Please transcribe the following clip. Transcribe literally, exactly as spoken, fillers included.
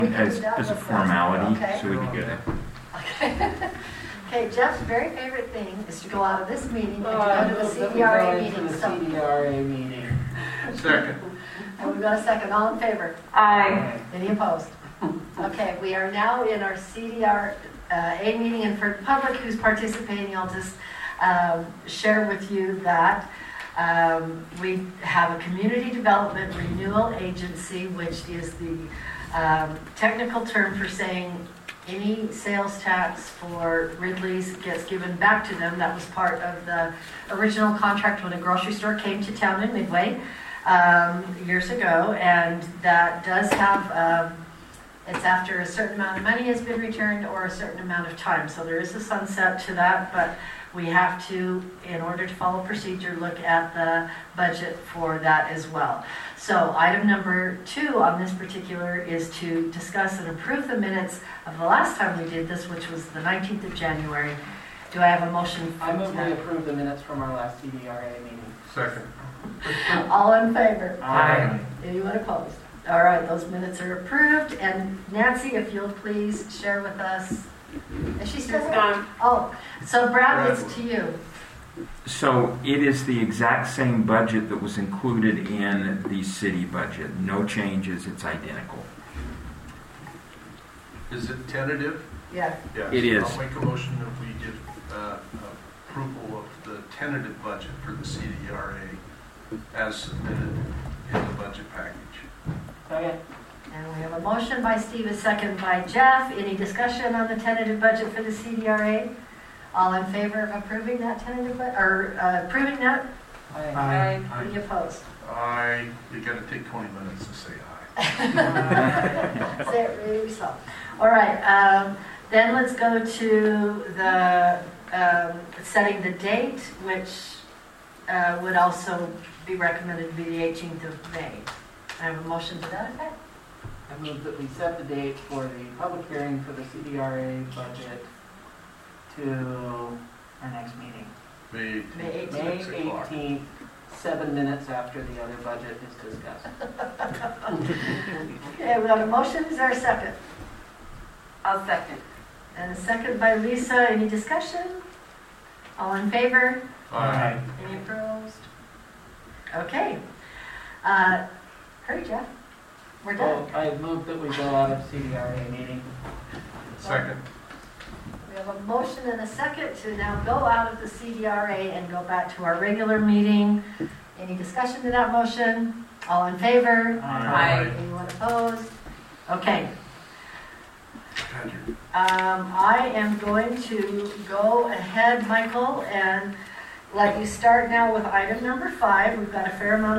As, as a formality, Okay. so we could get it. Okay. Okay, Jeff's very favorite thing is to go out of this meeting and Oh, to I go to the move that C we D R go A into meeting. the So, C D R A meeting. Second. and we've got a second. All in favor? Aye. Any opposed? Okay, we are now in our C D R A meeting, and for the public who's participating, I'll just um, share with you that um, we have a community development renewal agency, which is the um, technical term for saying any sales tax for Ridley's gets given back to them. That was part of the original contract when a grocery store came to town in Midway um, years ago, and that does have um, it's after a certain amount of money has been returned or a certain amount of time. So there is a sunset to that, but we have to, in order to follow procedure, look at the budget for that as well. So item number two on this particular is to discuss and approve the minutes of the last time we did this, which was the nineteenth of January. Do I have a motion? I move we approve the minutes from our last C D R A meeting. Second. All in favor? Aye. Anyone opposed? All right, those minutes are approved. And Nancy, if you'll please share with us. Is she still here? Gone. Oh, so Brad, it's to you. So it is the exact same budget that was included in the city budget. No changes, it's identical. Is it tentative? Yeah. Yes. It is. I'll make a motion that we give uh, approval of the tentative budget for the C D R A as submitted in the budget package. Second. And we have a motion by Steve, a second by Jeff. Any discussion on the tentative budget for the C D R A? All in favor of approving that tentative, bu- or uh, approving that? Aye. Any opposed? I, you gotta take twenty minutes to say aye. Say it really slow. All right, um, then let's go to the um, setting the date, which uh, would also be recommended to be the eighteenth of May. I have a motion to that effect. I move that we set the date for the public hearing for the C D R A budget to our next meting. May May eighteenth, May six o'clock. eighteenth, seven minutes after the other budget is discussed. Okay, we have a motion. Is there a second? I'll second. And a second by Lisa. Any discussion? All in favor? Aye. Any opposed? Okay. Uh, hurry, Jeff. We're done. Oh, I move that we go out of C D R A meeting. Second. We have a motion and a second to now go out of the C D R A and go back to our regular meeting. Any discussion to that motion? All in favor? Aye. Anyone opposed? Okay. God, you're Um, I am going to go ahead, Michael, and let you start now with item number five. We've got a fair amount of